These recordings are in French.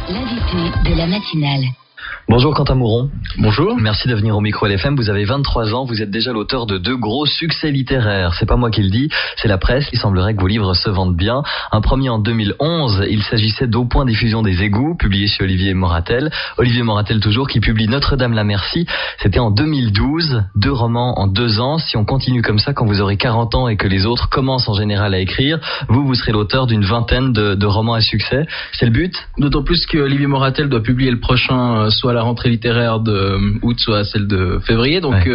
L'invité de la matinale. Bonjour Quentin Mouron. Bonjour. Merci de venir au micro LFM. Vous avez 23 ans, vous êtes déjà l'auteur de 2 gros succès littéraires. C'est pas moi qui le dis, c'est la presse. Il semblerait que vos livres se vendent bien. Un premier en 2011, il s'agissait d'Au point diffusion des égouts, publié chez Olivier Moratel. Olivier Moratel toujours, qui publie Notre-Dame-la-Merci. C'était en 2012, 2 romans en 2 ans. Si on continue comme ça, quand vous aurez 40 ans et que les autres commencent en général à écrire, vous serez l'auteur d'une vingtaine de romans à succès. C'est le but? D'autant plus que Olivier Moratel doit publier le prochain, soit à la rentrée littéraire de août, soit à celle de février. Donc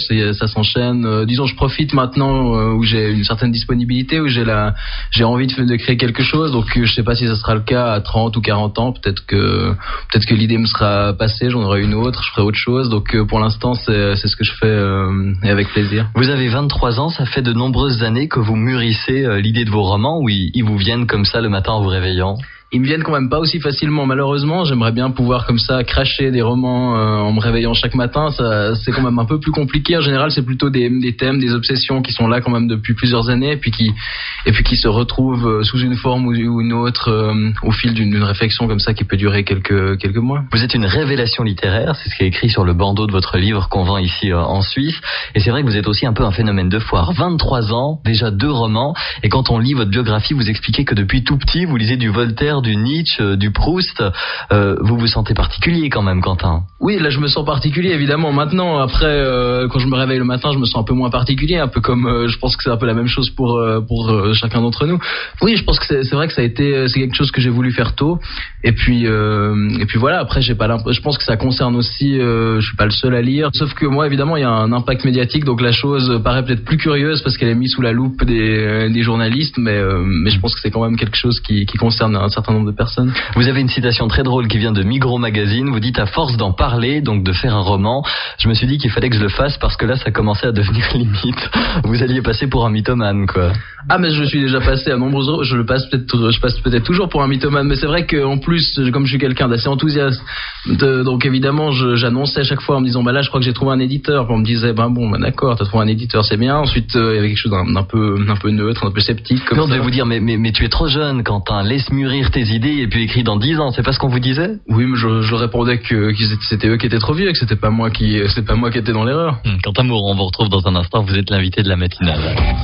ça s'enchaîne. Disons, je profite maintenant où j'ai une certaine disponibilité, où j'ai envie de créer quelque chose. Donc je sais pas si ça sera le cas à 30 ou 40 ans. Peut-être que l'idée me sera passée, j'en aurai une autre, je ferai autre chose. Donc pour l'instant, c'est ce que je fais et avec plaisir. Vous avez 23 ans, ça fait de nombreuses années que vous mûrissez l'idée de vos romans, ou ils vous viennent comme ça le matin en vous réveillant? Ils me viennent quand même pas aussi facilement, malheureusement. J'aimerais bien pouvoir comme ça cracher des romans en me réveillant chaque matin. Ça, c'est quand même un peu plus compliqué. En général, c'est plutôt des thèmes, des obsessions qui sont là quand même depuis plusieurs années, et puis qui se retrouvent sous une forme ou une autre au fil d'une réflexion comme ça qui peut durer quelques mois. Vous êtes une révélation littéraire, c'est ce qui est écrit sur le bandeau de votre livre qu'on vend ici en Suisse. Et c'est vrai que vous êtes aussi un peu un phénomène de foire. 23 ans, déjà 2 romans, et quand on lit votre biographie, vous expliquez que depuis tout petit, vous lisez du Voltaire, du Nietzsche, du Proust. Vous vous sentez particulier quand même, Quentin? Oui, là je me sens particulier évidemment. Maintenant, après, quand je me réveille le matin, je me sens un peu moins particulier, un peu comme je pense que c'est un peu la même chose pour chacun d'entre nous. Oui, je pense que c'est vrai que c'est quelque chose que j'ai voulu faire tôt. Et puis voilà. Après, je pense que ça concerne aussi. Je suis pas le seul à lire. Sauf que moi, évidemment, il y a un impact médiatique, donc la chose paraît peut-être plus curieuse parce qu'elle est mise sous la loupe des journalistes, mais je pense que c'est quand même quelque chose qui concerne un certain nombre de personnes. Vous avez une citation très drôle qui vient de Migros Magazine. Vous dites: à force d'en parler, donc de faire un roman, je me suis dit qu'il fallait que je le fasse parce que là ça commençait à devenir limite. Vous alliez passer pour un mythomane, quoi. Ah, mais je suis déjà passé à nombreuses reprises. Je passe peut-être toujours pour un mythomane, mais c'est vrai qu'en plus, comme je suis quelqu'un d'assez enthousiaste, donc évidemment j'annonçais à chaque fois en me disant là je crois que j'ai trouvé un éditeur. Puis on me disait d'accord, t'as trouvé un éditeur, c'est bien. Ensuite il y avait quelque chose d'un peu neutre, un peu sceptique comme ça. On devait vous dire mais tu es trop jeune, Quentin, laisse mûrir tes idées et puis écris dans 10 ans, c'est pas ce qu'on vous disait? Oui, mais je répondais que c'était eux qui étaient trop vieux, que c'était pas moi qui étais dans l'erreur. Quentin Mouron, on vous retrouve dans un instant, vous êtes l'invité de la matinale.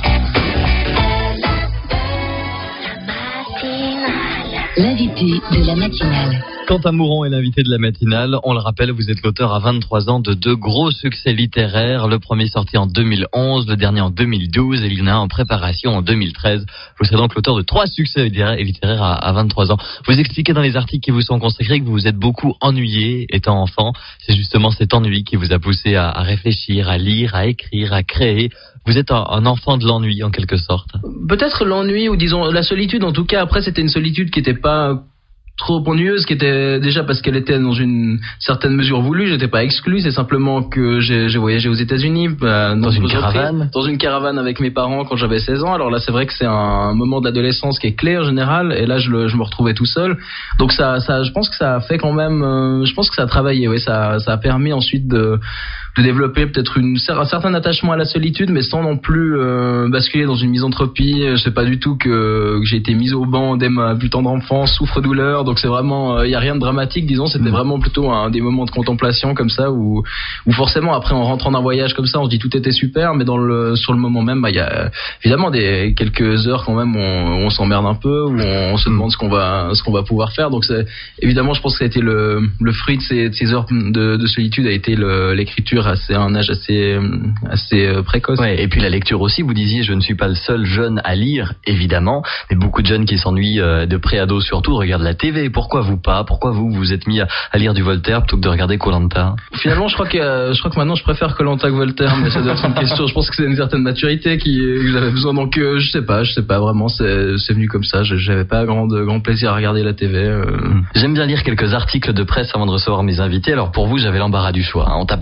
L'invité de la matinale. Quentin Mouron est l'invité de la matinale. On le rappelle, vous êtes l'auteur à 23 ans de 2 gros succès littéraires. Le premier sorti en 2011, le dernier en 2012 et il y en a un en préparation en 2013. Vous serez donc l'auteur de 3 succès littéraires à 23 ans. Vous expliquez dans les articles qui vous sont consacrés que vous vous êtes beaucoup ennuyé étant enfant. C'est justement cet ennui qui vous a poussé à réfléchir, à lire, à écrire, à créer. Vous êtes un enfant de l'ennui en quelque sorte. Peut-être l'ennui, ou disons la solitude. En tout cas, après c'était une solitude qui n'était pas trop ennuyeuse, qui était déjà parce qu'elle était dans une certaine mesure voulue. J'étais pas exclu, c'est simplement que j'ai voyagé aux États-Unis dans une caravane avec mes parents quand j'avais 16 ans. Alors là, c'est vrai que c'est un moment de l'adolescence qui est clé en général, et là je me retrouvais tout seul. Donc ça je pense que ça a fait quand même je pense que ça a travaillé, oui, ça a permis ensuite de développer peut-être un certain attachement à la solitude, mais sans non plus basculer dans une misanthropie. Je sais pas du tout que j'ai été mis au banc dès ma plus tendre enfance, souffre-douleur. Donc c'est vraiment, y a rien de dramatique, disons. C'était vraiment plutôt des moments de contemplation comme ça, où forcément après en rentrant d'un voyage comme ça, on se dit tout était super, mais sur le moment même, il y a évidemment quelques heures quand même où on s'emmerde un peu, où on se demande ce qu'on va pouvoir faire. Donc c'est évidemment, je pense que ça a été le fruit de ces heures de solitude, a été l'écriture à un âge assez précoce. Ouais, et puis la lecture aussi. Vous disiez, je ne suis pas le seul jeune à lire, évidemment, mais beaucoup de jeunes qui s'ennuient de pré-ado surtout regardent la TV. Pourquoi vous pas? Pourquoi vous êtes mis à lire du Voltaire plutôt que de regarder Koh-Lanta? Finalement, je crois que maintenant je préfère Koh-Lanta que Voltaire, mais ça doit être une question. Je pense que c'est une certaine maturité que j'avais besoin. Donc je sais pas vraiment. C'est venu comme ça. J'avais pas grand plaisir à regarder la TV. J'aime bien lire quelques articles de presse avant de recevoir mes invités. Alors pour vous, j'avais l'embarras du choix. On tape Quentin Mouron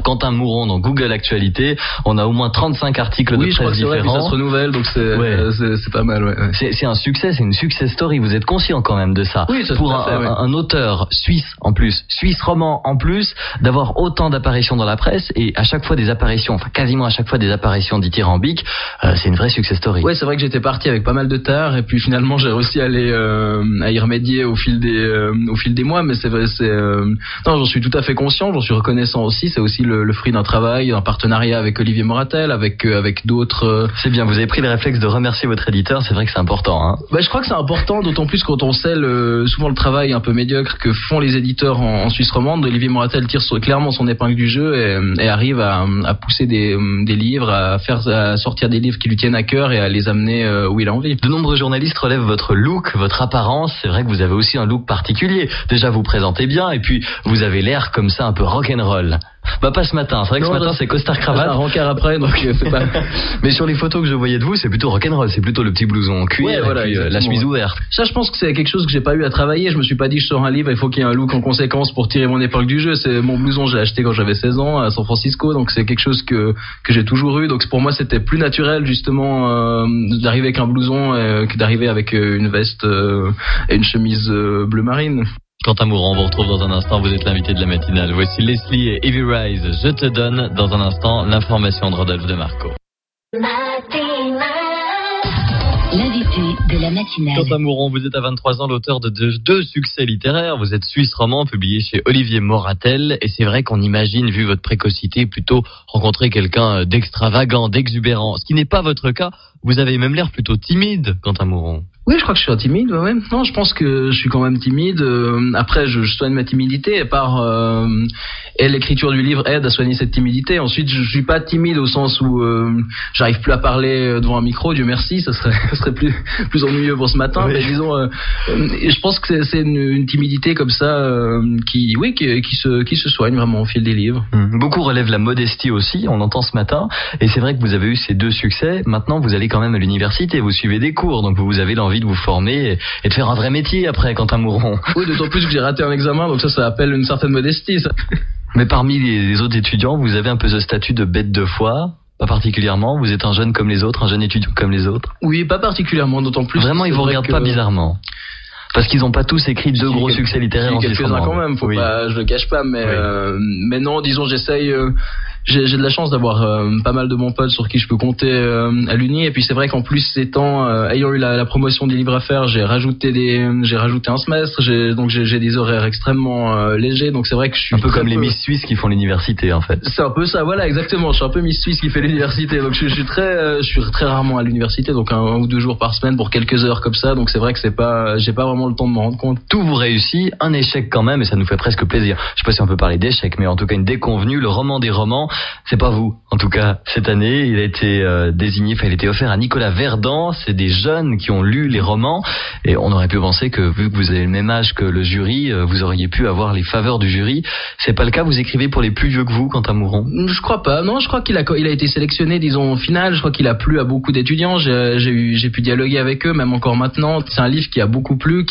Mouron dans Google Actualité, on a au moins 35 articles de presse différents. Oui, ça se renouvelle, donc c'est pas mal. Ouais. C'est un succès, c'est une success story. Vous êtes conscient quand même de ça. Oui, ça pour un auteur suisse en plus, suisse roman en plus, d'avoir autant d'apparitions dans la presse et à chaque fois des apparitions, enfin quasiment à chaque fois des apparitions dithyrambiques, c'est une vraie success story. Ouais, c'est vrai que j'étais parti avec pas mal de tard et puis finalement j'ai réussi à y remédier au fil des mois, mais c'est vrai, non, j'en suis tout à fait conscient, j'en suis reconnaissant aussi. C'est aussi le fruit d'un travail, d'un partenariat avec Olivier Moratel, avec d'autres. C'est bien, vous avez pris le réflexe de remercier votre éditeur, c'est vrai que c'est important. Hein. Je crois que c'est important, d'autant plus quand on sait souvent le travail un peu médiocre que font les éditeurs en Suisse romande. Olivier Moratel tire clairement son épingle du jeu et arrive à pousser des livres, à sortir des livres qui lui tiennent à cœur et à les amener où il a envie. De nombreux journalistes relèvent votre look, votre apparence. C'est vrai que vous avez aussi un look particulier. Déjà, vous présentez bien et puis vous avez l'air comme ça un peu rock'n'roll. Pas ce matin, c'est vrai que ce matin c'est costard cravate. Un rencard après, donc c'est pas. Mais sur les photos que je voyais de vous, c'est plutôt rock'n'roll, c'est plutôt le petit blouson en cuir et puis la chemise ouverte. Ça, je pense que c'est quelque chose que j'ai pas eu à travailler. Je me suis pas dit je sors un livre, il faut qu'il y ait un look en conséquence pour tirer mon épingle du jeu. C'est mon blouson, je l'ai acheté quand j'avais 16 ans à San Francisco, donc c'est quelque chose que j'ai toujours eu. Donc pour moi c'était plus naturel justement d'arriver avec un blouson que d'arriver avec une veste et une chemise bleu marine. Quentin Mouron, on vous retrouve dans un instant, vous êtes l'invité de la matinale. Voici Leslie et Evie Rise, Je te donne dans un instant l'information de Rodolphe de Marco. L'invité de la matinale. Quentin Mouron, vous êtes à 23 ans l'auteur de deux succès littéraires. Vous êtes suisse roman, publié chez Olivier Moratel. Et c'est vrai qu'on imagine, vu votre précocité, plutôt rencontrer quelqu'un d'extravagant, d'exubérant. Ce qui n'est pas votre cas. Vous avez même l'air plutôt timide, Quentin Mouron. Oui, je crois que je suis timide, ouais. Non, je pense que je suis quand même timide. Après, je soigne ma timidité et l'écriture du livre aide à soigner cette timidité. Ensuite, je suis pas timide au sens où j'arrive plus à parler devant un micro, Dieu merci, ça serait plus ennuyeux pour ce matin. Oui. Mais disons, je pense que c'est une timidité comme ça qui se soigne vraiment au fil des livres. Beaucoup relèvent la modestie aussi, on l'entend ce matin. Et c'est vrai que vous avez eu ces deux succès. Maintenant, vous allez quand même à l'université, vous suivez des cours, donc vous avez l'envie de vous former et de faire un vrai métier après, Quentin Mouron. Oui, d'autant plus que j'ai raté un examen, donc ça appelle une certaine modestie, ça. Mais parmi les autres étudiants, vous avez un peu ce statut de bête de foire? Pas particulièrement, vous êtes un jeune comme les autres, un jeune étudiant comme les autres? Oui, pas particulièrement, d'autant plus. Vraiment, ils vous regardent pas bizarrement? Parce qu'ils n'ont pas tous écrit deux gros succès littéraires en Suisse romande. Quand même, je le cache pas, mais non, disons, j'essaye. J'ai de la chance d'avoir pas mal de bons potes sur qui je peux compter à l'Uni, et puis c'est vrai qu'en plus ayant eu la promotion des livres à faire, j'ai rajouté un semestre, donc j'ai des horaires extrêmement légers, donc c'est vrai que je suis un peu comme les Miss Suisse qui font l'université en fait. C'est un peu ça, voilà, exactement. Je suis un peu Miss Suisse qui fait l'université, donc je suis très rarement à l'université, donc un ou deux jours par semaine pour quelques heures comme ça, donc c'est vrai que j'ai pas vraiment le temps de m'en rendre compte. Tout vous réussit, un échec quand même, et ça nous fait presque plaisir. Je sais pas si on peut parler d'échec, mais en tout cas une déconvenue, le roman des romans. C'est pas vous, en tout cas, cette année, il a été il a été offert à Nicolas Verdun. C'est des jeunes qui ont lu les romans, et on aurait pu penser que, vu que vous avez le même âge que le jury, vous auriez pu avoir les faveurs du jury. C'est pas le cas, vous écrivez pour les plus vieux que vous, Quentin Mouron? Je crois pas, non, je crois qu'il a été sélectionné, disons, au final, je crois qu'il a plu à beaucoup d'étudiants, j'ai pu dialoguer avec eux, même encore maintenant. C'est un livre qui a beaucoup plu,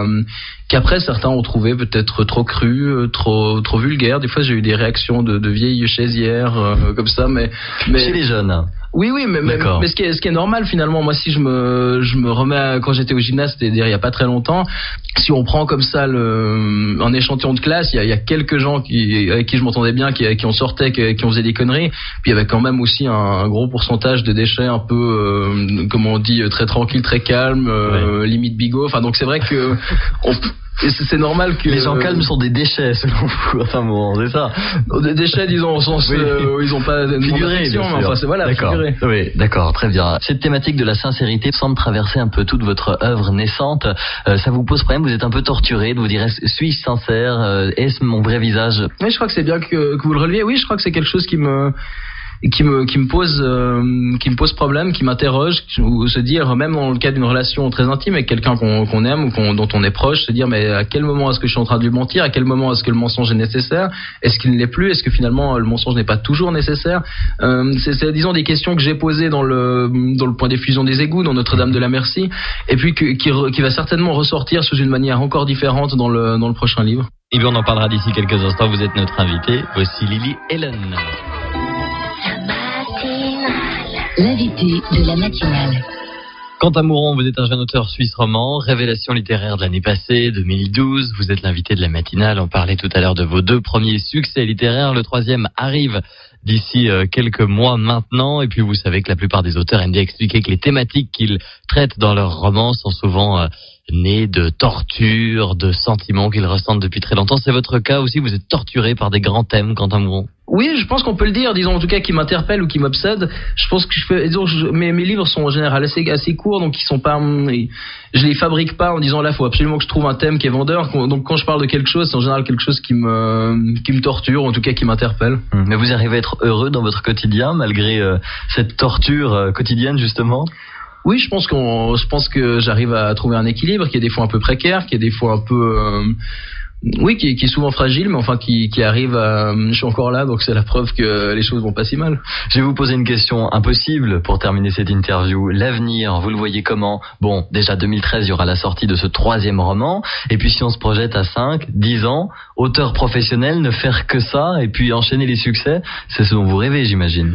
qu'après certains ont trouvé peut-être trop cru, trop vulgaire. Des fois j'ai eu des réactions de vieilles chaisières comme ça, mais chez les jeunes. Oui, mais ce qui est normal finalement. Moi, si je me remets quand j'étais au gymnase, c'est-à-dire il y a pas très longtemps, si on prend comme ça un échantillon de classe, il y a quelques gens avec qui je m'entendais bien, qui en sortaient, qui en faisaient des conneries. Puis il y avait quand même aussi un gros pourcentage de déchets un peu, comment on dit, très tranquille, très calme, limite bigot. Enfin, donc c'est vrai que et c'est normal que les gens calmes sont des déchets selon vous. Enfin bon, c'est ça. Des déchets, disons, au sens où ils ont pas figuré, bien sûr. Enfin, c'est d'accord. Figuré. Oui, d'accord, très bien. Cette thématique de la sincérité semble traverser un peu toute votre œuvre naissante. Ça vous pose problème? Vous êtes un peu torturé de vous dire, suis-je sincère? Est-ce mon vrai visage? Oui, je crois que c'est bien que vous le releviez. Oui, je crois que c'est quelque chose qui me pose problème, qui m'interroge, ou se dire, même dans le cas d'une relation très intime avec quelqu'un qu'on aime ou dont on est proche, se dire, mais à quel moment est-ce que je suis en train de lui mentir? À quel moment est-ce que le mensonge est nécessaire? Est-ce qu'il ne l'est plus? Est-ce que finalement le mensonge n'est pas toujours nécessaire? C'est disons des questions que j'ai posées dans le point d'effusion des égouts, dans Notre-Dame de la Merci, et puis qui va certainement ressortir sous une manière encore différente dans le prochain livre. Et bien on en parlera d'ici quelques instants. Vous êtes notre invité. Voici Lily Allen. L'invité de la matinale. Quentin Mouron, vous êtes un jeune auteur suisse roman, révélation littéraire de l'année passée, 2012. Vous êtes l'invité de la matinale. On parlait tout à l'heure de vos 2 premiers succès littéraires. Le 3e arrive d'ici quelques mois maintenant. Et puis vous savez que la plupart des auteurs aiment bien expliquer que les thématiques qu'ils traitent dans leurs romans sont souvent nées de tortures, de sentiments qu'ils ressentent depuis très longtemps. C'est votre cas aussi, vous êtes torturé par des grands thèmes, Quentin Mouron? Oui, je pense qu'on peut le dire, disons en tout cas qui m'interpellent ou qui m'obsèdent. Je pense que mes livres sont en général assez courts, donc ils sont pas, je les fabrique pas en disant là faut absolument que je trouve un thème qui est vendeur. Donc quand je parle de quelque chose, c'est en général quelque chose qui me torture, en tout cas qui m'interpelle. Mais vous arrivez à être heureux dans votre quotidien malgré cette torture quotidienne justement? Oui, je pense que j'arrive à trouver un équilibre qui est des fois un peu précaire, qui est des fois un peu qui est souvent fragile, mais enfin qui arrive à... Je suis encore là, donc c'est la preuve que les choses vont pas si mal. Je vais vous poser une question impossible pour terminer cette interview. L'avenir, vous le voyez comment? Bon, déjà 2013, il y aura la sortie de ce 3e roman. Et puis si on se projette à 5, 10 ans, auteur professionnel, ne faire que ça et puis enchaîner les succès, c'est ce dont vous rêvez, j'imagine.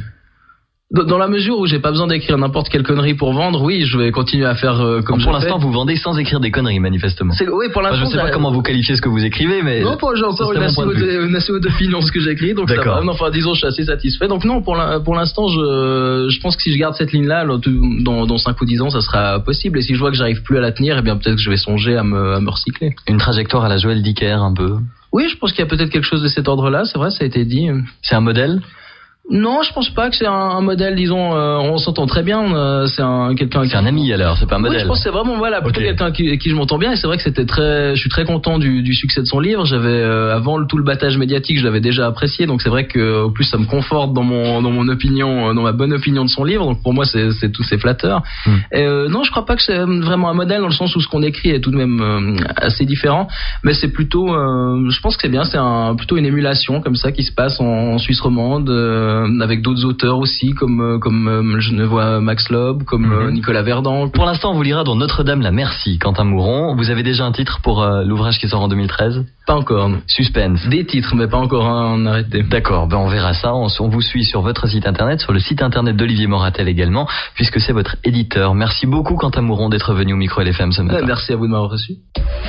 Dans la mesure où j'ai pas besoin d'écrire n'importe quelle connerie pour vendre, oui, je vais continuer à faire comme je fais. Pour l'instant, vous vendez sans écrire des conneries, manifestement. Oui, pour l'instant. Je sais pas comment vous qualifiez ce que vous écrivez, mais... Non, j'ai encore une assez haute opinion de ce que j'écris, donc ça va. Enfin, disons, je suis assez satisfait. Donc non, pour l'instant, je pense que si je garde cette ligne-là, dans 5 ou 10 ans, ça sera possible. Et si je vois que j'arrive plus à la tenir, eh bien peut-être que je vais songer à me recycler. Une trajectoire à la Joël Dicker, un peu. Oui, je pense qu'il y a peut-être quelque chose de cet ordre-là, c'est vrai, ça a été dit. C'est un modèle? Non, je pense pas que c'est un modèle, disons, on s'entend très bien, c'est quelqu'un... C'est un ami alors, c'est pas un modèle. Oui, je pense que c'est vraiment, plutôt quelqu'un qui je m'entends bien, et c'est vrai que je suis très content du succès de son livre. J'avais, avant tout le battage médiatique, je l'avais déjà apprécié, donc c'est vrai que, au plus, ça me conforte dans mon opinion, dans ma bonne opinion de son livre, donc pour moi, c'est flatteur. Et, non, je crois pas que c'est vraiment un modèle, dans le sens où ce qu'on écrit est tout de même assez différent, mais c'est plutôt, je pense que c'est bien, c'est plutôt une émulation, comme ça, qui se passe en Suisse romande, avec d'autres auteurs aussi, comme je vois Max Loeb, comme Nicolas Verdon. Pour l'instant, on vous lira dans Notre-Dame la Merci, Quentin Mouron. Vous avez déjà un titre pour l'ouvrage qui sort en 2013? Pas encore. Suspense. Des titres, mais pas encore un arrêté. D'accord, on verra ça. On vous suit sur votre site internet, sur le site internet d'Olivier Moratel également, puisque c'est votre éditeur. Merci beaucoup, Quentin Mouron, d'être venu au micro LFM ce matin. Merci à vous de m'avoir reçu.